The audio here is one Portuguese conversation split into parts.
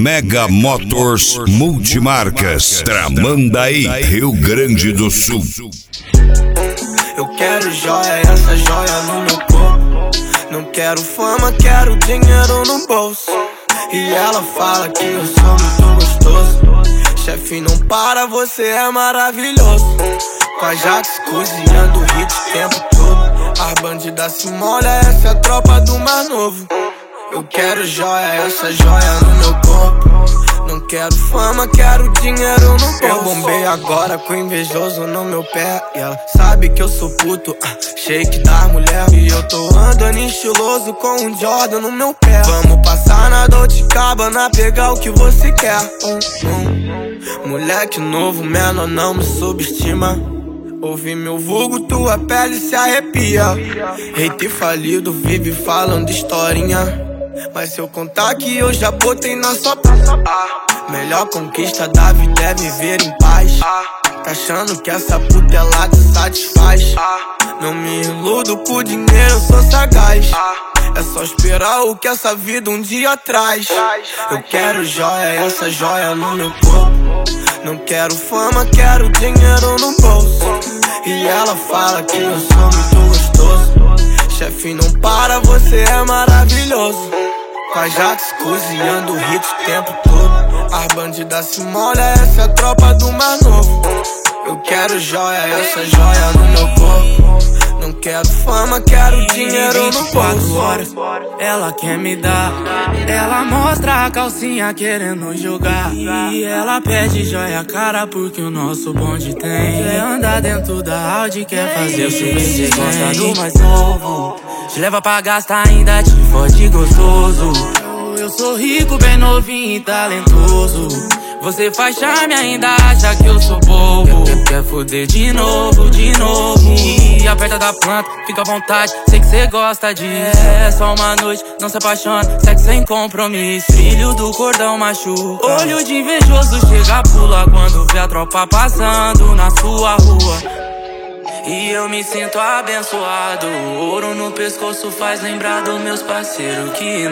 Mega Motors Multimarcas, Tramandaí, Rio Grande do Sul. Eu quero joia, essa joia no meu corpo. Não quero fama, quero dinheiro no bolso. E ela fala que eu sou muito gostoso. Chefe, não para, você é maravilhoso. Com a Jax cozinhando hit o tempo todo. As bandidas se molham, essa é a tropa do mais novo. Eu quero joia, essa joia no meu corpo. Não quero fama, quero dinheiro no bolso. Eu bombei agora com invejoso no meu pé. E ela sabe que eu sou puto, shake da mulher. E eu tô andando estiloso com um Jordan no meu pé. Vamos passar na Dolce Gabbana, pegar o que você quer. Moleque novo, menor, não me subestima. Ouvi meu vulgo, tua pele se arrepia. Hater falido, vive falando historinha. Mas se eu contar que eu já botei na sua praça, melhor conquista da vida é viver em paz. Tá achando que essa puta ela te satisfaz? Não me iludo por dinheiro, eu sou sagaz. É só esperar o que essa vida um dia traz. Eu quero joia, essa joia no meu corpo. Não quero fama, quero dinheiro no bolso. E ela fala que eu sou muito gostoso. Chefe, não para, você é maravilhoso. Com a Jax cozinhando hit o tempo todo. As bandidas se molham, essa é a tropa do mais novo. Eu quero joia, essa joia no meu corpo. Não quero fama, quero dinheiro no bolso. Horas, ela quer me dar. Ela mostra a calcinha querendo jogar. E ela pede joia cara porque o nosso bonde tem. Quer andar dentro da Audi, quer fazer o chuveiro. Gosta do mais novo, te leva pra gastar, ainda te fode gostoso. Eu sou rico, bem novinho e talentoso. Você faz charme, ainda acha que eu sou bobo. Quer foder de novo, de novo. E aperta da planta, fica à vontade, sei que cê gosta disso. É só uma noite, não se apaixona, sexo sem compromisso. Filho do cordão machuca. Olho de invejoso chega, pula quando vê a tropa passando na sua rua. E eu me sinto abençoado. Ouro no pescoço faz lembrar dos meus parceiros que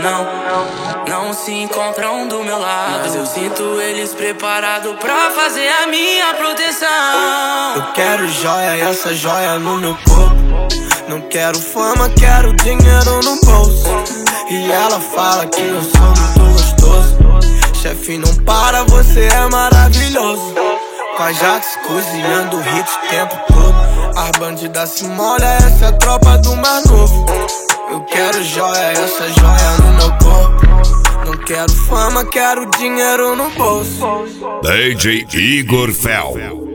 não se encontram do meu lado. Mas eu sinto eles preparados pra fazer a minha proteção. Eu quero joia, essa joia no meu corpo. Não quero fama, quero dinheiro no bolso. E ela fala que eu sou muito gostoso. Chefe, não para, você é maravilhoso. Com a Jax cozinhando hit o tempo todo. As bandidas se molham, essa é a tropa do mais novo. Eu quero joia, essa joia no meu corpo. Não quero fama, quero dinheiro no bolso. DJ Igor Fel.